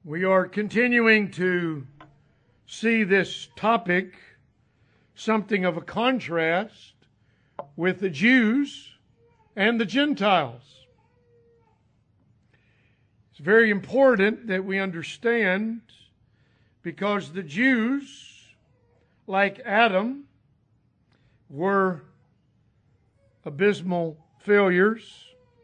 We are continuing to see this topic, something of a contrast with the Jews and the Gentiles. It's very important that we understand, because the Jews, like Adam, were abysmal failures.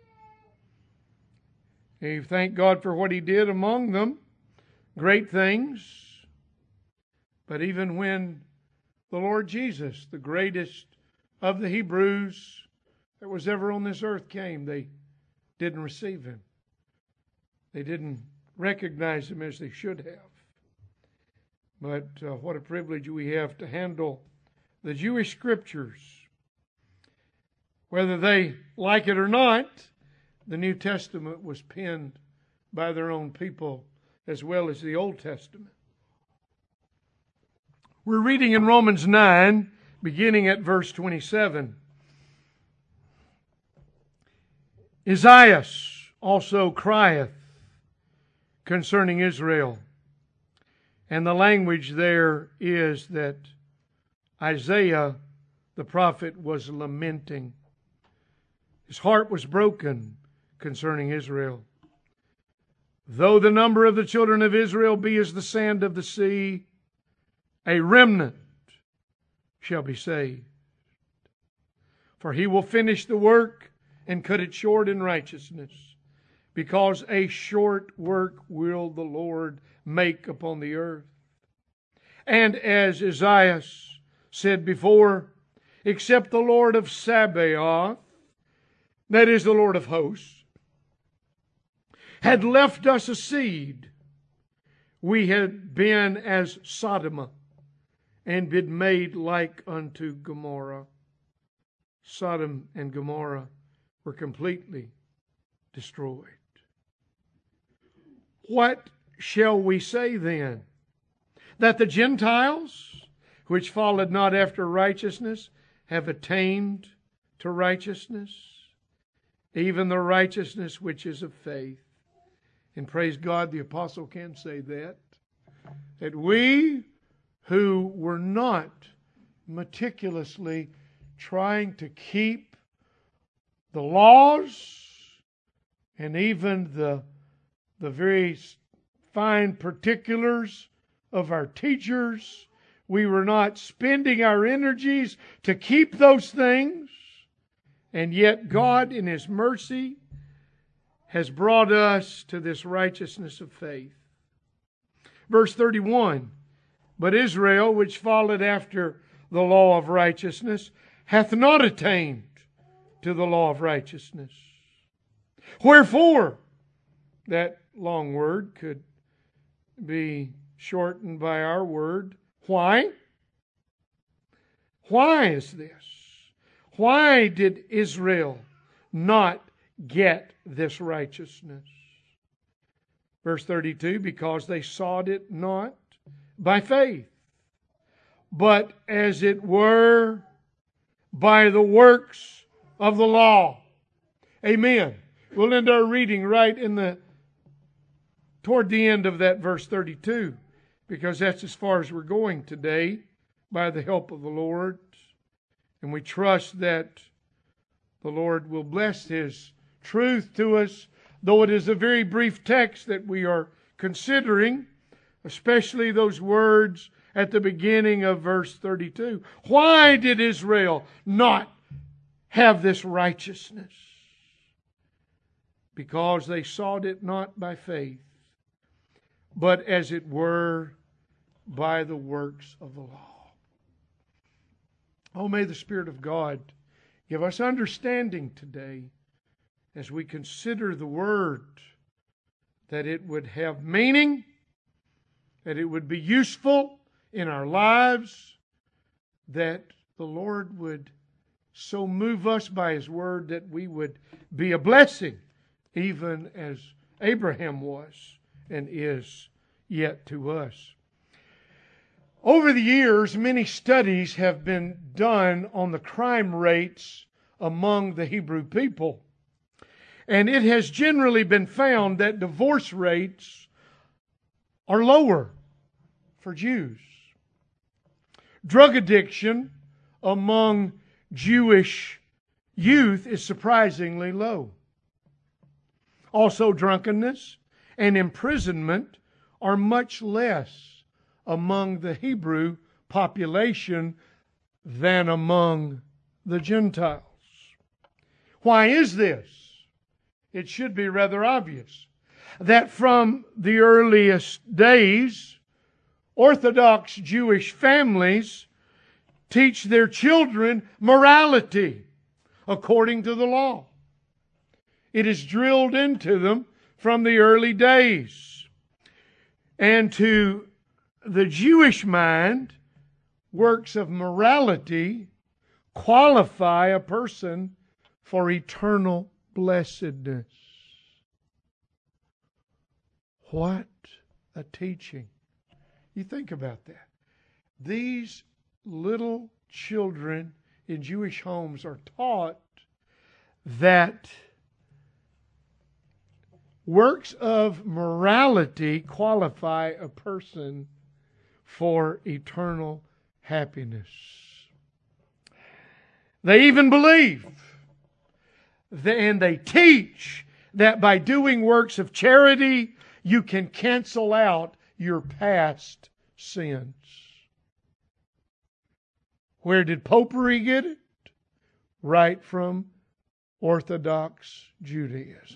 And thank God for what He did among them. Great things. But even when the Lord Jesus, the greatest of the Hebrews that was ever on this earth, came, they didn't receive Him. They didn't recognize Him as they should have. But what a privilege we have to handle the Jewish Scriptures. Whether they like it or not, the New Testament was penned by their own people as well as the Old Testament. We're reading in Romans 9, beginning at verse 27. Esaias also crieth concerning Israel. And the language there is that Isaiah the prophet was lamenting. His heart was broken concerning Israel. Though the number of the children of Israel be as the sand of the sea, a remnant shall be saved. For He will finish the work and cut it short in righteousness, because a short work will the Lord make upon the earth. And as Isaiah said before, except the Lord of Sabaoth, that is the Lord of hosts, had left us a seed, we had been as Sodom, and been made like unto Gomorrah. Sodom and Gomorrah were completely destroyed. What shall we say then? That the Gentiles, which followed not after righteousness, have attained to righteousness, even the righteousness which is of faith. And praise God, the apostle can say that we who were not meticulously trying to keep the laws and even the very fine particulars of our teachers, we were not spending our energies to keep those things, and yet God in His mercy has brought us to this righteousness of faith. Verse 31, but Israel, which followed after the law of righteousness, hath not attained to the law of righteousness. Wherefore, that long word could be shortened by our word, why? Why is this? Why did Israel not get this righteousness? Verse 32, because they sought it not by faith, but as it were by the works of the law. Amen. We'll end our reading right toward the end of that verse 32, because that's as far as we're going today by the help of the Lord. And we trust that the Lord will bless His truth to us, though it is a very brief text that we are considering, especially those words at the beginning of verse 32. Why did Israel not have this righteousness? Because they sought it not by faith, but as it were by the works of the law. Oh, may the Spirit of God give us understanding today as we consider the Word, that it would have meaning, that it would be useful in our lives, that the Lord would so move us by His Word that we would be a blessing, even as Abraham was and is yet to us. Over the years, many studies have been done on the crime rates among the Hebrew people. And it has generally been found that divorce rates are lower for Jews. Drug addiction among Jewish youth is surprisingly low. Also, drunkenness and imprisonment are much less among the Hebrew population than among the Gentiles. Why is this? It should be rather obvious that from the earliest days, Orthodox Jewish families teach their children morality according to the law. It is drilled into them from the early days. And to the Jewish mind, works of morality qualify a person for eternal blessedness. What a teaching. You think about that. These little children in Jewish homes are taught that works of morality qualify a person for eternal happiness. They even believe, and they teach, that by doing works of charity, you can cancel out your past sins. Where did Popery get it? Right from Orthodox Judaism.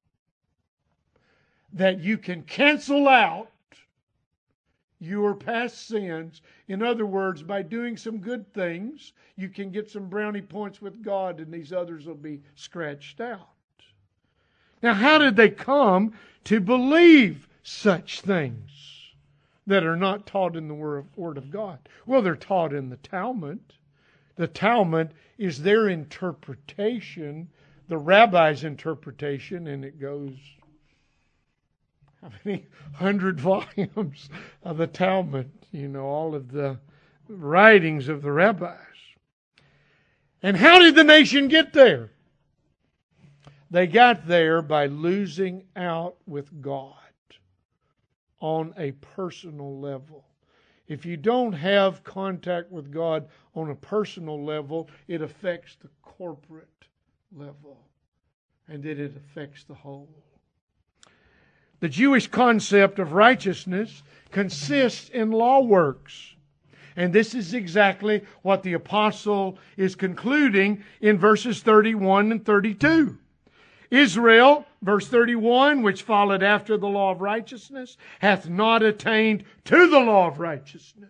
That you can cancel out your past sins. In other words, by doing some good things, you can get some brownie points with God, and these others will be scratched out. Now, how did they come to believe such things that are not taught in the Word of God? Well, they're taught in the Talmud. The Talmud is their interpretation, the rabbi's interpretation, and it goes, how many 100 volumes of the Talmud, all of the writings of the rabbis. And how did the nation get there? They got there by losing out with God on a personal level. If you don't have contact with God on a personal level, it affects the corporate level, and then it affects the whole. The Jewish concept of righteousness consists in law works. And this is exactly what the apostle is concluding in verses 31 and 32. Israel, verse 31, which followed after the law of righteousness, hath not attained to the law of righteousness.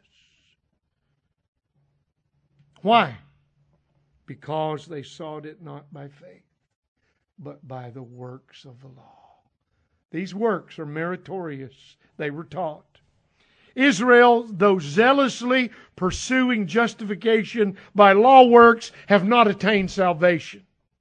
Why? Because they sought it not by faith, but by the works of the law. These works are meritorious, they were taught. Israel, though zealously pursuing justification by law works, have not attained salvation.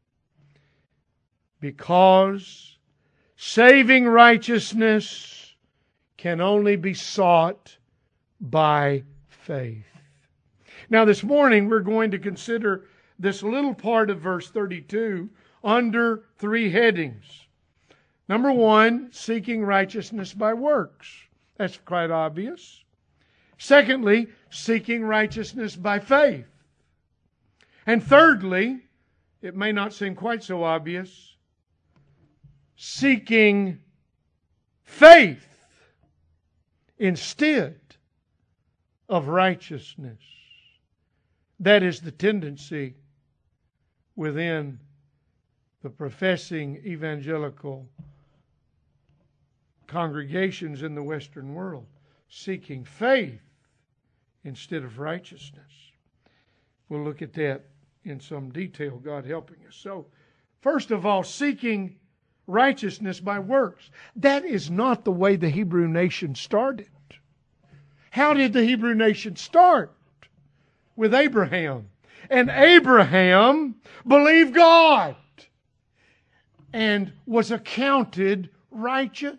Because saving righteousness can only be sought by faith. Now this morning we're going to consider this little part of verse 32 under three headings. Number one, seeking righteousness by works. That's quite obvious. Secondly, seeking righteousness by faith. And thirdly, it may not seem quite so obvious, seeking faith instead of righteousness. That is the tendency within the professing evangelical congregations in the Western world, seeking faith instead of righteousness. We'll look at that in some detail, God helping us. So, first of all, seeking righteousness by works. That is not the way the Hebrew nation started. How did the Hebrew nation start? With Abraham. And Abraham believed God and was accounted righteous.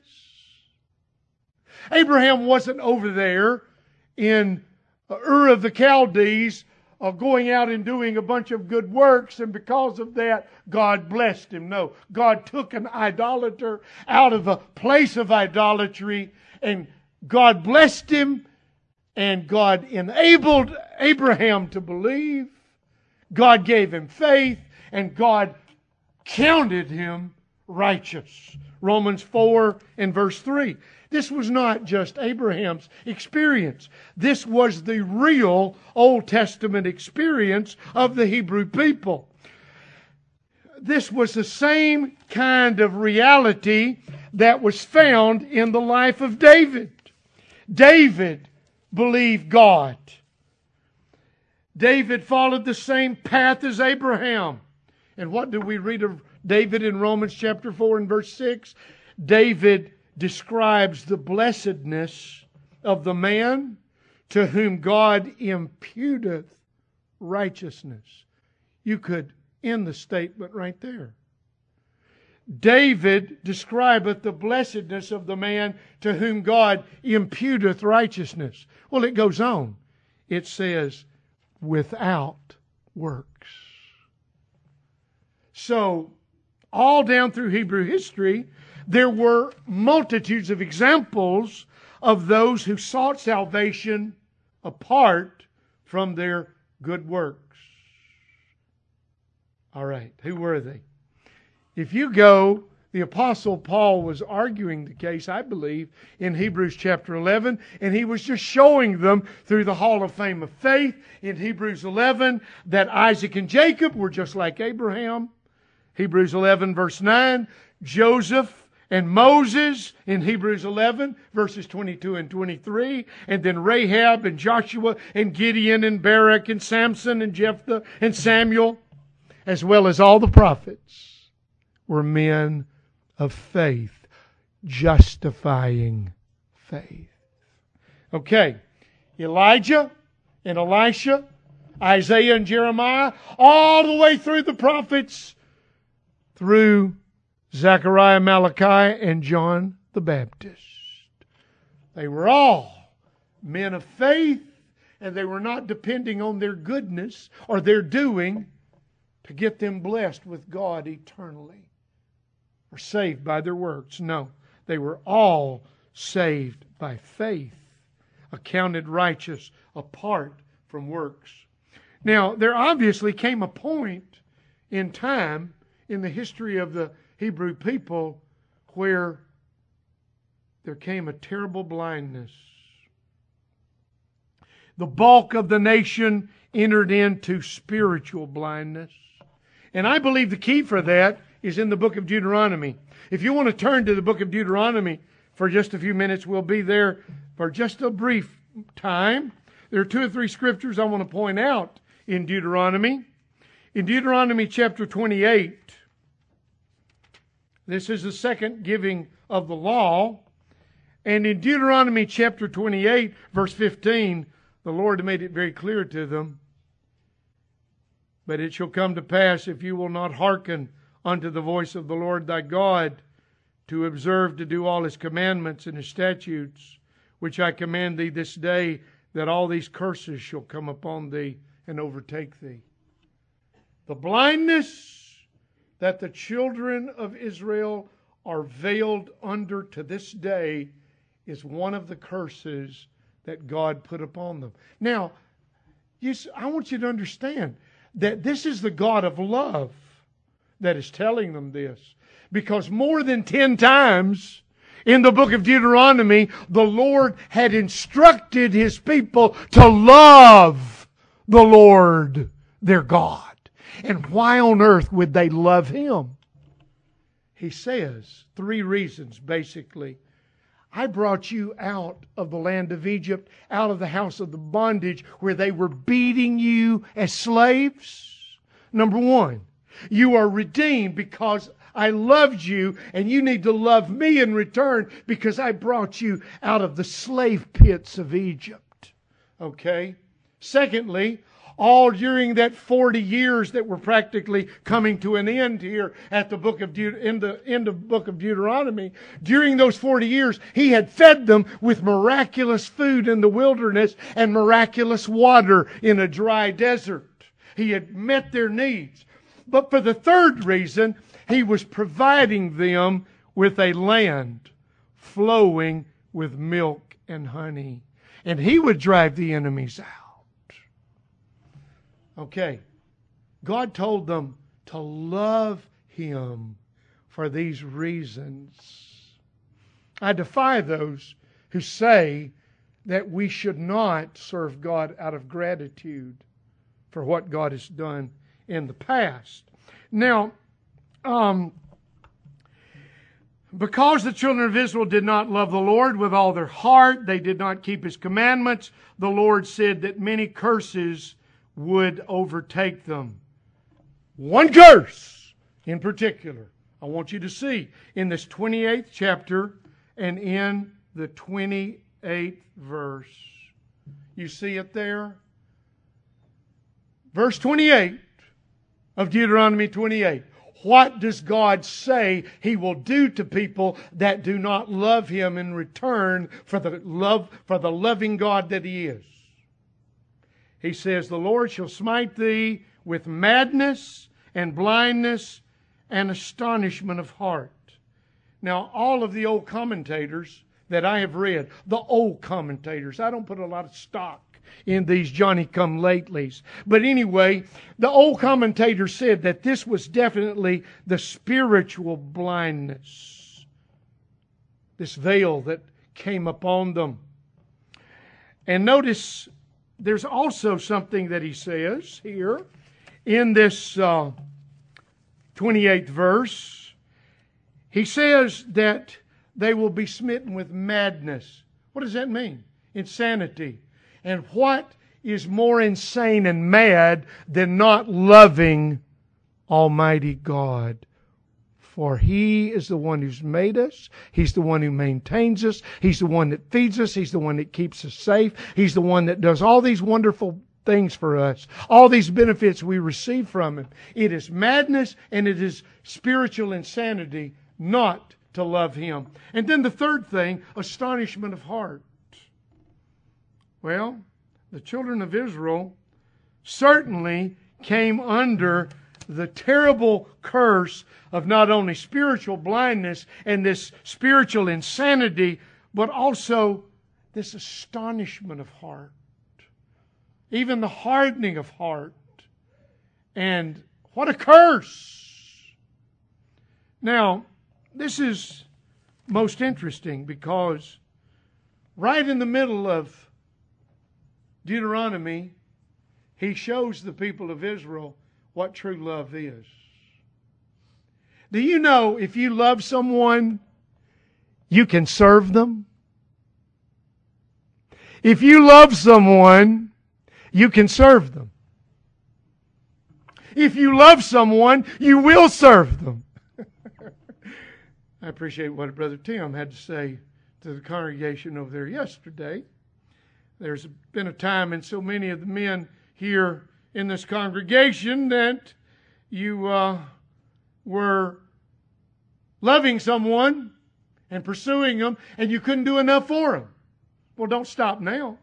Abraham wasn't over there in Ur of the Chaldees going out and doing a bunch of good works, and because of that, God blessed him. No, God took an idolater out of a place of idolatry and God blessed him, and God enabled Abraham to believe. God gave him faith, and God counted him righteous. Romans 4 and verse 3. This was not just Abraham's experience. This was the real Old Testament experience of the Hebrew people. This was the same kind of reality that was found in the life of David. David believed God. David followed the same path as Abraham. And what do we read of David in Romans chapter 4 and verse 6? David describes the blessedness of the man to whom God imputeth righteousness. You could end the statement right there. David describeth the blessedness of the man to whom God imputeth righteousness. Well, it goes on. It says, without works. So, all down through Hebrew history, there were multitudes of examples of those who sought salvation apart from their good works. All right, who were they? If you go, the Apostle Paul was arguing the case, I believe, in Hebrews chapter 11, and he was just showing them through the Hall of Fame of Faith in Hebrews 11 that Isaac and Jacob were just like Abraham. Hebrews 11 verse 9, Joseph and Moses in Hebrews 11 verses 22 and 23, and then Rahab and Joshua and Gideon and Barak and Samson and Jephthah and Samuel, as well as all the prophets, were men of faith, justifying faith. Okay, Elijah and Elisha, Isaiah and Jeremiah, all the way through the prophets, through Zechariah, Malachi, and John the Baptist. They were all men of faith, and they were not depending on their goodness or their doing to get them blessed with God eternally or saved by their works. No, they were all saved by faith, accounted righteous apart from works. Now, there obviously came a point in time in the history of the Hebrew people where there came a terrible blindness. The bulk of the nation entered into spiritual blindness. And I believe the key for that is in the book of Deuteronomy. If you want to turn to the book of Deuteronomy for just a few minutes, we'll be there for just a brief time. There are 2 or 3 scriptures I want to point out in Deuteronomy. In Deuteronomy chapter 28, this is the second giving of the law. And in Deuteronomy chapter 28, verse 15, the Lord made it very clear to them. But it shall come to pass, if you will not hearken unto the voice of the Lord thy God, to observe to do all His commandments and His statutes, which I command thee this day, that all these curses shall come upon thee and overtake thee. The blindness that the children of Israel are veiled under to this day is one of the curses that God put upon them. Now, I want you to understand that this is the God of love that is telling them this. Because more than 10 times in the book of Deuteronomy, the Lord had instructed His people to love the Lord their God. And why on earth would they love Him? He says 3 reasons basically. I brought you out of the land of Egypt, out of the house of the bondage where they were beating you as slaves. Number 1, you are redeemed because I loved you, and you need to love me in return because I brought you out of the slave pits of Egypt. Okay? Secondly, all during that 40 years that were practically coming to an end here at the book of in the end of the book of Deuteronomy, during those 40 years, He had fed them with miraculous food in the wilderness and miraculous water in a dry desert. He had met their needs. But for the third reason, He was providing them with a land flowing with milk and honey. And He would drive the enemies out. Okay. God told them to love Him for these reasons. I defy those who say that we should not serve God out of gratitude for what God has done in the past. Now, because the children of Israel did not love the Lord with all their heart, they did not keep His commandments, the Lord said that many curses would overtake them. One curse in particular, I want you to see in this 28th chapter and in the 28th verse. You see it there? Verse 28 of Deuteronomy 28. What does God say He will do to people that do not love Him in return for the loving God that He is? He says, the Lord shall smite thee with madness and blindness and astonishment of heart. Now, all of the old commentators that I have read, the old commentators, I don't put a lot of stock in these Johnny-come-latelys. But anyway, the old commentators said that this was definitely the spiritual blindness. This veil that came upon them. And notice there's also something that he says here in this 28th verse. He says that they will be smitten with madness. What does that mean? Insanity. And what is more insane and mad than not loving Almighty God? For He is the one who's made us. He's the one who maintains us. He's the one that feeds us. He's the one that keeps us safe. He's the one that does all these wonderful things for us. All these benefits we receive from Him. It is madness and it is spiritual insanity not to love Him. And then the third thing, astonishment of heart. Well, the children of Israel certainly came under the terrible curse of not only spiritual blindness and this spiritual insanity, but also this astonishment of heart. Even the hardening of heart. And what a curse! Now, this is most interesting because right in the middle of Deuteronomy, he shows the people of Israel what true love is. Do you know if you love someone, you can serve them? If you love someone, you can serve them. If you love someone, you will serve them. I appreciate what Brother Tim had to say to the congregation over there yesterday. There's been a time in so many of the men here in this congregation that you were loving someone and pursuing them and you couldn't do enough for them. Well, don't stop now.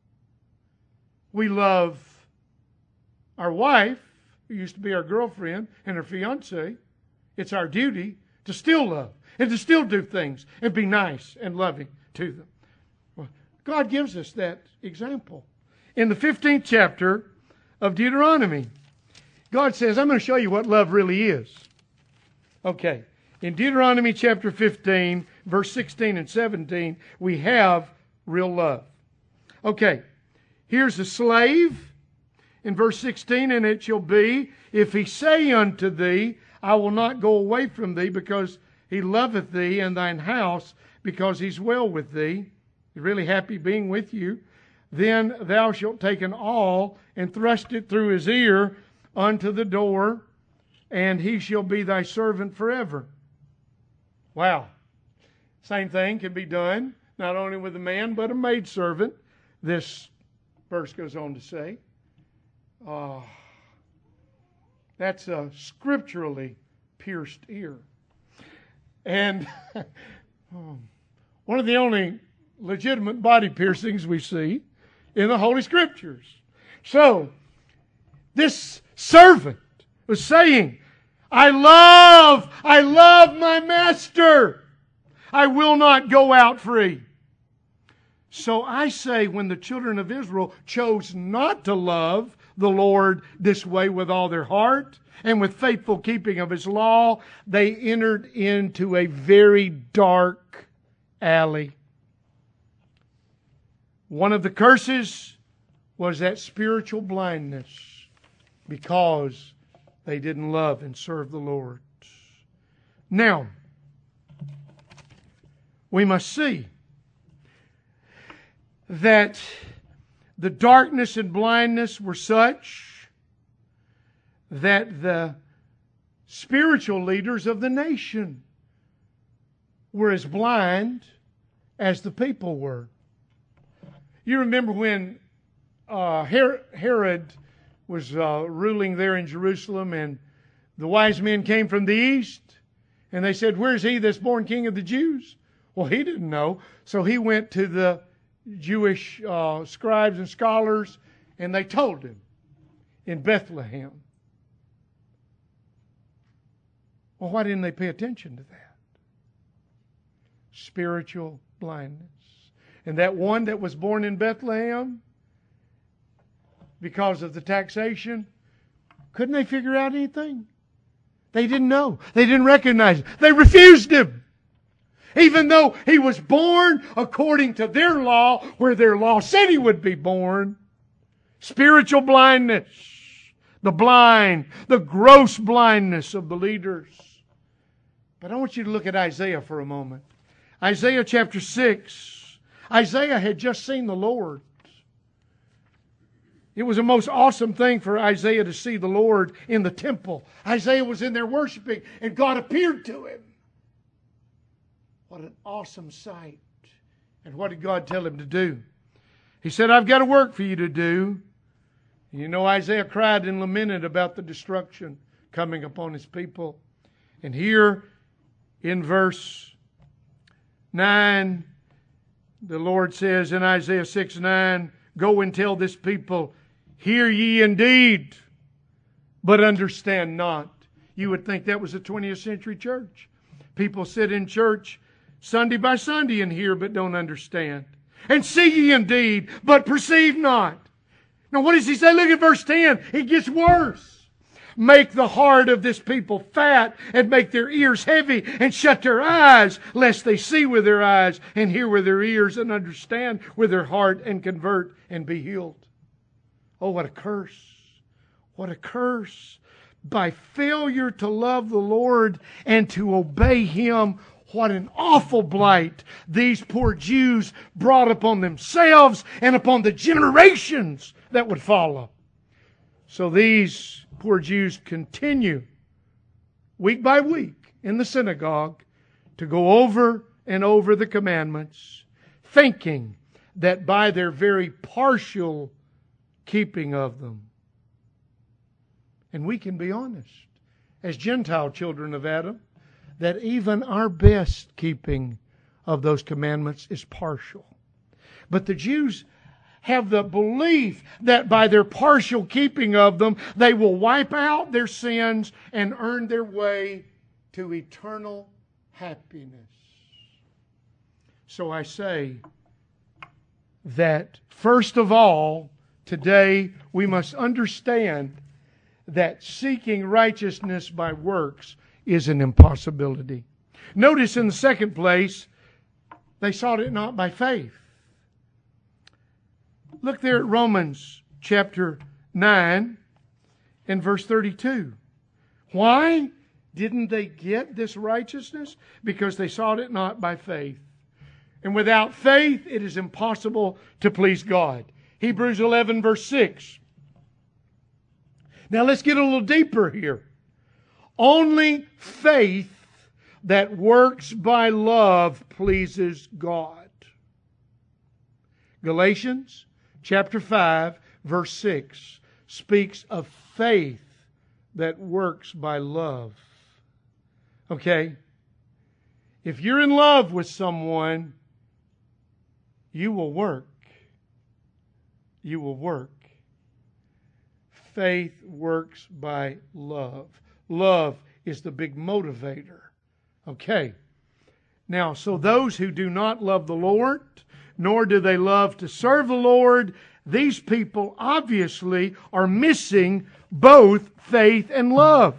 We love our wife, who used to be our girlfriend, and her fiancé. It's our duty to still love and to still do things and be nice and loving to them. God gives us that example. In the 15th chapter of Deuteronomy, God says, I'm going to show you what love really is. Okay. In Deuteronomy chapter 15, verse 16 and 17, we have real love. Okay. Here's a slave in verse 16, and it shall be, if he say unto thee, I will not go away from thee, because he loveth thee, and thine house, because he's well with thee. He's really happy being with you. Then thou shalt take an awl and thrust it through his ear unto the door, and he shall be thy servant forever. Wow. Same thing can be done, not only with a man, but a maidservant. This verse goes on to say. That's a scripturally pierced ear. And one of the only legitimate body piercings we see in the Holy Scriptures. So, this servant was saying, I love my master. I will not go out free. So I say, when the children of Israel chose not to love the Lord this way with all their heart and with faithful keeping of His law, they entered into a very dark alley. One of the curses was that spiritual blindness because they didn't love and serve the Lord. Now, we must see that the darkness and blindness were such that the spiritual leaders of the nation were as blind as the people were. You remember when Herod was ruling there in Jerusalem, and the wise men came from the east, and they said, "Where's he that's born King of the Jews?" Well, he didn't know, so he went to the Jewish scribes and scholars, and they told him, in Bethlehem. Well, why didn't they pay attention to that? Spiritual blindness. And that one that was born in Bethlehem, because of the taxation, couldn't they figure out anything? They didn't know. They didn't recognize him. They refused him. Even though he was born according to their law, where their law said he would be born. Spiritual blindness. The blind, the gross blindness of the leaders. But I want you to look at Isaiah for a moment. Isaiah chapter 6. Isaiah had just seen the Lord. It was a most awesome thing for Isaiah to see the Lord in the temple. Isaiah was in there worshiping, and God appeared to him. What an awesome sight. And what did God tell him to do? He said, "I've got a work for you to do." You know, Isaiah cried and lamented about the destruction coming upon his people. And here in verse 9, the Lord says in Isaiah 6:9, "Go and tell this people, hear ye indeed, but understand not." You would think that was the 20th century church. People sit in church Sunday by Sunday and hear but don't understand. "And see ye indeed, but perceive not." Now what does he say? Look at verse 10. It gets worse. "Make the heart of this people fat, and make their ears heavy, and shut their eyes, lest they see with their eyes, and hear with their ears, and understand with their heart, and convert, and be healed." Oh, what a curse. What a curse. By failure to love the Lord and to obey Him, what an awful blight these poor Jews brought upon themselves and upon the generations that would follow. So these poor Jews continue week by week in the synagogue to go over and over the commandments, thinking that by their very partial keeping of them. And we can be honest, as Gentile children of Adam, that even our best keeping of those commandments is partial. But the Jews have the belief that by their partial keeping of them, they will wipe out their sins and earn their way to eternal happiness. So I say that, first of all, today we must understand that seeking righteousness by works is an impossibility. Notice in the second place, they sought it not by faith. Look there at Romans chapter 9 and verse 32. Why didn't they get this righteousness? Because they sought it not by faith. And without faith, it is impossible to please God. Hebrews 11 verse 6. Now let's get a little deeper here. Only faith that works by love pleases God. Galatians chapter 5 verse 6 speaks of faith that works by love. Okay? If you're in love with someone, you will work. You will work. Faith works by love. Love is the big motivator. Okay. Now, so those who do not love the Lord, nor do they love to serve the Lord. These people obviously are missing both faith and love.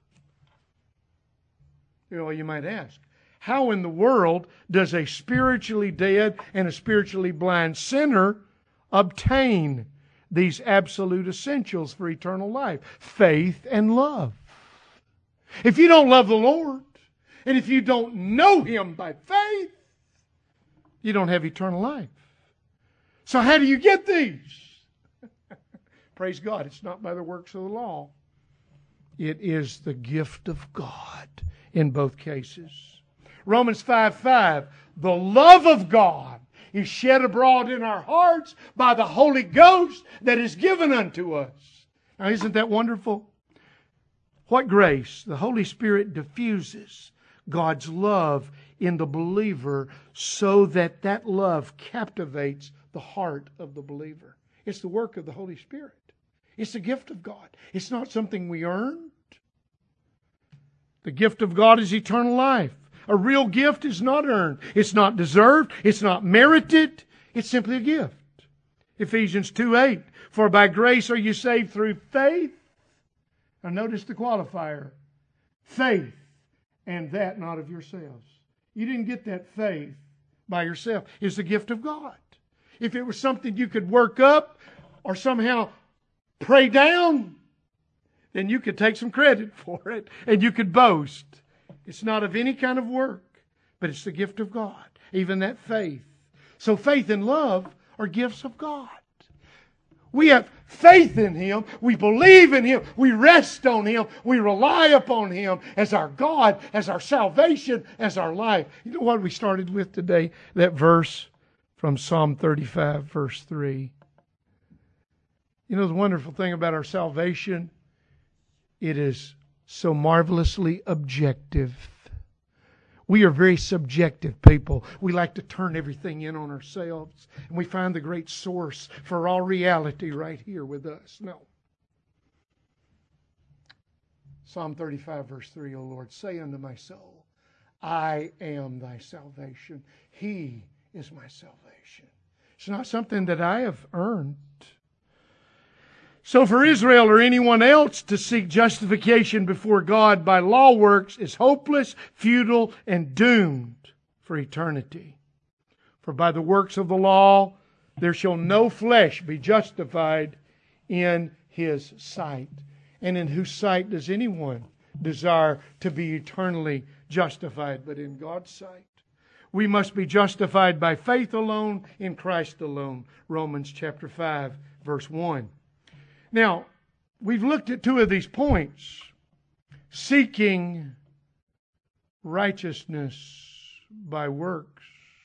You might ask, how in the world does a spiritually dead and a spiritually blind sinner obtain these absolute essentials for eternal life? Faith and love. If you don't love the Lord, and if you don't know Him by faith, you don't have eternal life. So how do you get these? Praise God, it's not by the works of the law. It is the gift of God in both cases. Romans 5:5, the love of God is shed abroad in our hearts by the Holy Ghost that is given unto us. Now, isn't that wonderful? What grace! The Holy Spirit diffuses God's love in the believer so that that love captivates the heart of the believer. It's the work of the Holy Spirit. It's the gift of God. It's not something we earned. The gift of God is eternal life. A real gift is not earned. It's not deserved. It's not merited. It's simply a gift. Ephesians 2:8, for by grace are you saved through faith. Now notice the qualifier. Faith, and that not of yourselves. You didn't get that faith by yourself. It's the gift of God. If it was something you could work up or somehow pray down, then you could take some credit for it and you could boast. It's not of any kind of work, but it's the gift of God, even that faith. So faith and love are gifts of God. We have faith in Him. We believe in Him. We rest on Him. We rely upon Him as our God, as our salvation, as our life. You know what we started with today? That verse from Psalm 35, verse 3. You know the wonderful thing about our salvation? It is so marvelously objective. We are very subjective people. We like to turn everything in on ourselves. And we find the great source for all reality right here with us. No. Psalm 35 verse 3, O Lord, say unto my soul, I am thy salvation. He is my salvation. It's not something that I have earned. So for Israel or anyone else to seek justification before God by law works is hopeless, futile, and doomed for eternity. For by the works of the law there shall no flesh be justified in His sight. And in whose sight does anyone desire to be eternally justified but in God's sight? We must be justified by faith alone, in Christ alone. Romans chapter 5, verse 1. Now, we've looked at two of these points. Seeking righteousness by works.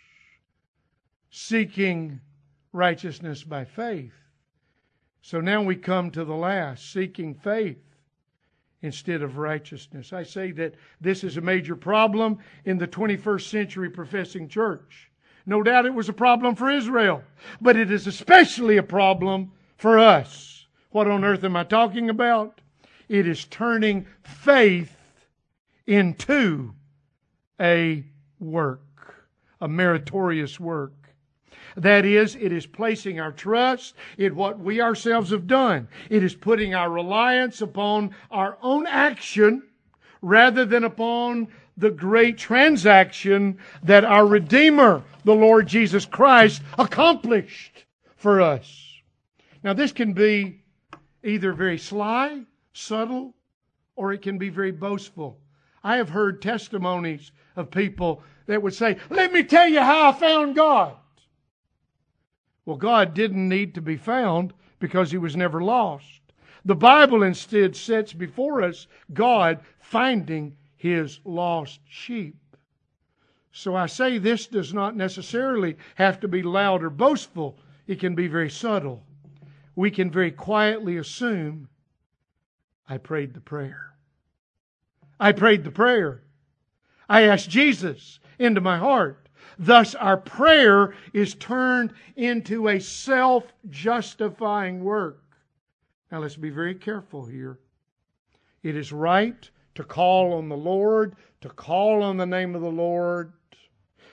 Seeking righteousness by faith. So now we come to the last, seeking faith instead of righteousness. I say that this is a major problem in the 21st century professing church. No doubt it was a problem for Israel, but it is especially a problem for us. What on earth am I talking about? It is turning faith into a work, a meritorious work. That is, it is placing our trust in what we ourselves have done. It is putting our reliance upon our own action rather than upon the great transaction that our Redeemer, the Lord Jesus Christ, accomplished for us. Now this can be either very sly, subtle, or it can be very boastful. I have heard testimonies of people that would say, let me tell you how I found God. Well, God didn't need to be found because He was never lost. The Bible instead sets before us God finding His lost sheep. So I say this does not necessarily have to be loud or boastful. It can be very subtle. We can very quietly assume, I prayed the prayer. I prayed the prayer. I asked Jesus into my heart. Thus our prayer is turned into a self-justifying work. Now let's be very careful here. It is right to call on the Lord, to call on the name of the Lord.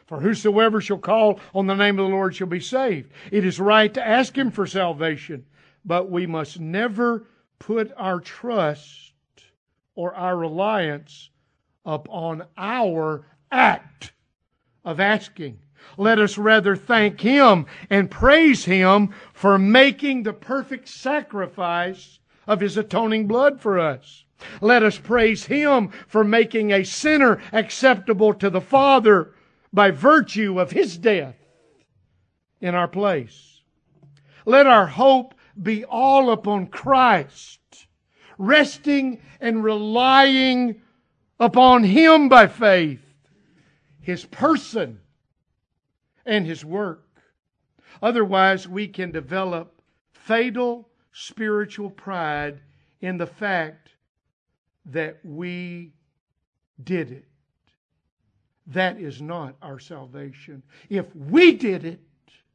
For whosoever shall call on the name of the Lord shall be saved. It is right to ask Him for salvation, but we must never put our trust or our reliance upon our act of asking. Let us rather thank Him and praise Him for making the perfect sacrifice of His atoning blood for us. Let us praise Him for making a sinner acceptable to the Father by virtue of His death in our place. Let our hope be all upon Christ, resting and relying upon Him by faith, His person and His work. Otherwise, we can develop fatal spiritual pride in the fact that we did it. That is not our salvation. If we did it,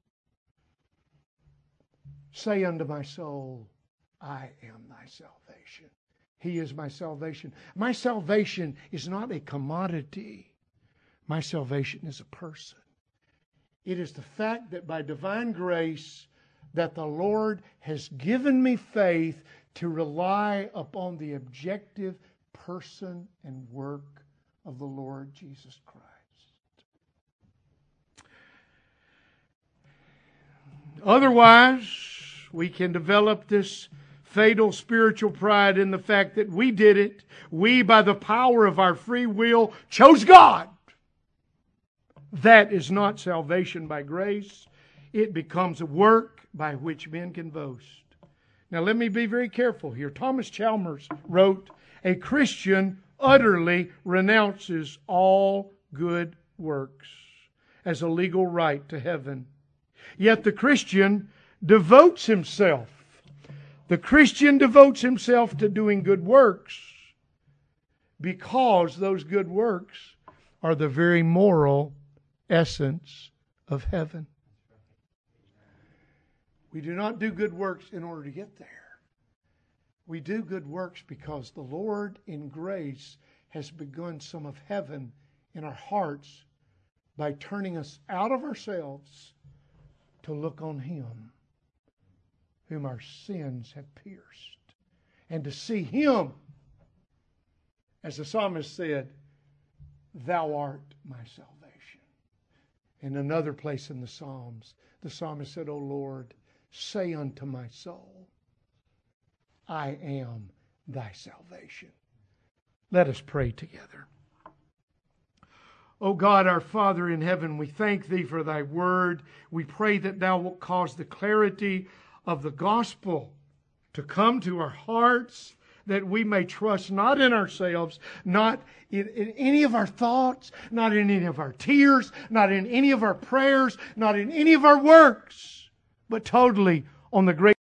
say unto my soul, I am thy salvation. He is my salvation. My salvation is not a commodity. My salvation is a person. It is the fact that by divine grace that the Lord has given me faith to rely upon the objective person and work of the Lord Jesus Christ. Otherwise, we can develop this fatal spiritual pride in the fact that we did it. We, by the power of our free will, chose God. That is not salvation by grace. It becomes a work by which men can boast. Now let me be very careful here. Thomas Chalmers wrote, "A Christian utterly renounces all good works as a legal right to heaven. Yet the Christian devotes himself. The Christian devotes himself to doing good works because those good works are the very moral essence of heaven." We do not do good works in order to get there. We do good works because the Lord in grace has begun some of heaven in our hearts by turning us out of ourselves to look on Him whom our sins have pierced, and to see Him, as the psalmist said, "Thou art my salvation." In another place in the Psalms, the psalmist said, "O Lord, say unto my soul, I am thy salvation." Let us pray together. O God, our Father in heaven, we thank Thee for Thy word. We pray that Thou wilt cause the clarity of the gospel to come to our hearts, that we may trust not in ourselves, not in any of our thoughts, not in any of our tears, not in any of our prayers, not in any of our works, but totally on the great